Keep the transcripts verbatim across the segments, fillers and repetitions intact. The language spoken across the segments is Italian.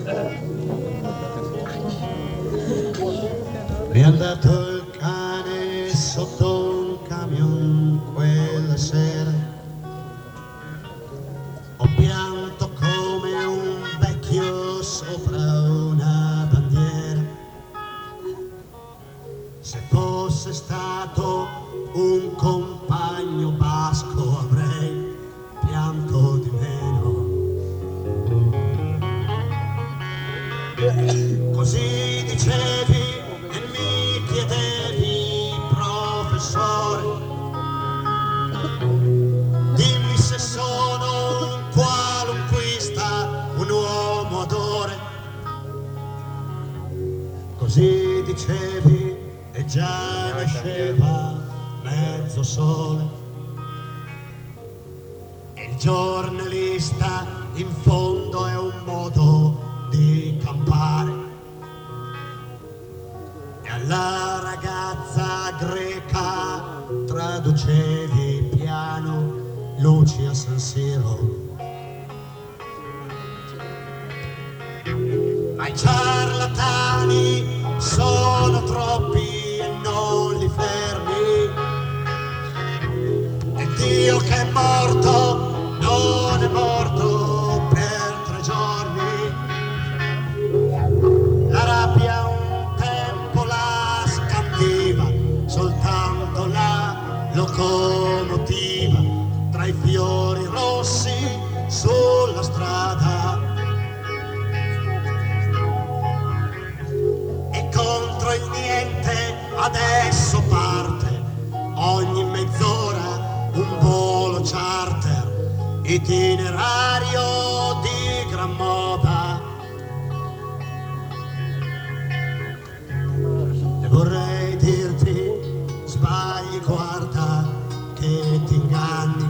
È andato il cane sotto un camion quella sera. Ho pianto come un vecchio sopra una bandiera. Se fosse stato un compagno basco avrei pianto di meno. Così dicevi e mi chiedevi, professore, dimmi se sono un qualunquista, un uomo d'ore. Così dicevi e già nasceva mezzo sole. Il giornalista in fondo è un modo di campare. E alla ragazza greca traducevi piano luci a San Siro. Ma i ciarlatani sono troppi e non li fermi. E Dio che è morto non è morto per tre giorni. La rabbia un tempo la scandiva, soltanto la locomotiva tra i fiori rossi sulla strada. E contro il niente adesso parte ogni mezz'ora un volo charter, itinerario di gran moda. E vorrei dirti, sbagli, guarda che ti inganni.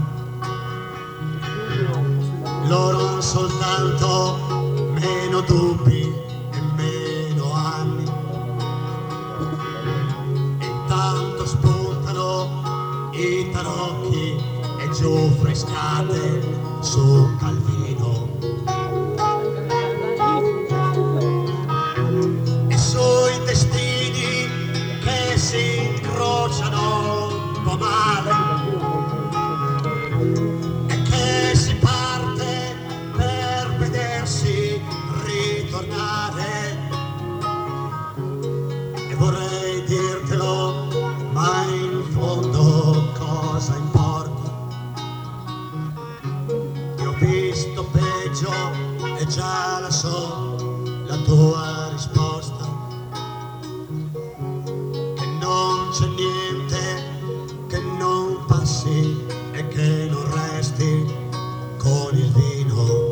Loro hanno soltanto meno dubbi e meno anni. Intanto spuntano i tarocchi e giù frescate su Calvino. E sui destini che si incrociano un po' male. E che si parte per vedersi ritornare. E vorrei dirtelo, ma in fondo cosa importa? Io ho visto peggio e già la so la tua risposta. Che non c'è niente che non passi e che non resti con il vino.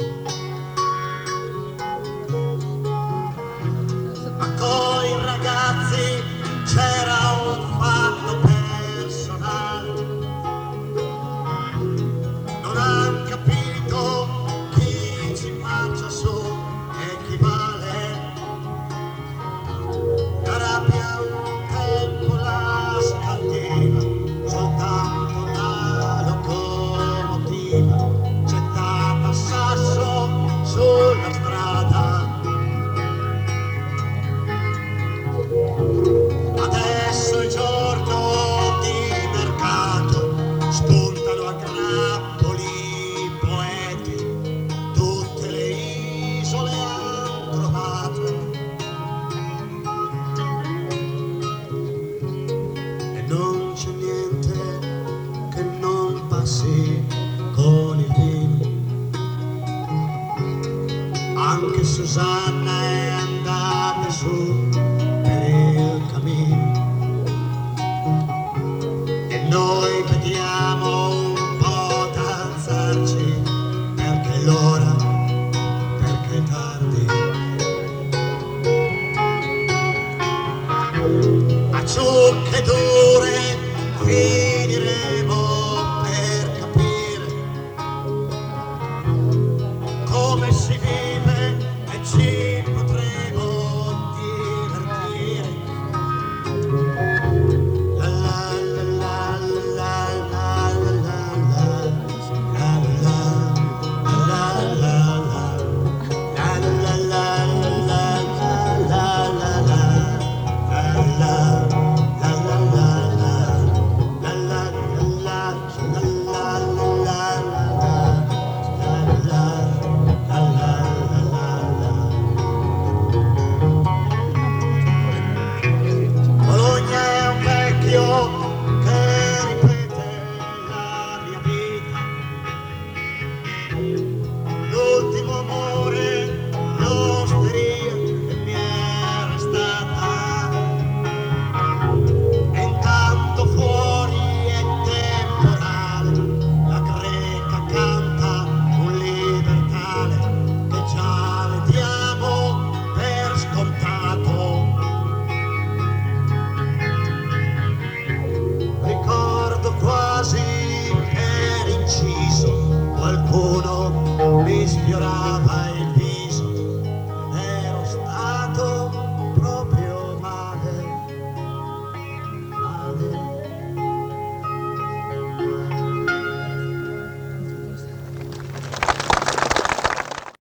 Ma coi ragazzi c'era un fatto personale. Non han capito chi ci marcia su e chi vale. La rabbia un tempo la scandiva, soltanto la locomotiva gettava sasso sulla strada. Adesso è giorno di mercato, spuntano a grappoli i poeti, tutte le isole han trovato. E non c'è niente che non passi con il vino. Anche Susanna è andata su per il cammino. E noi vediamo un po' d'alzarci, perché è l'ora, perché è tardi. A ciucche dure finiremo per capire come si vive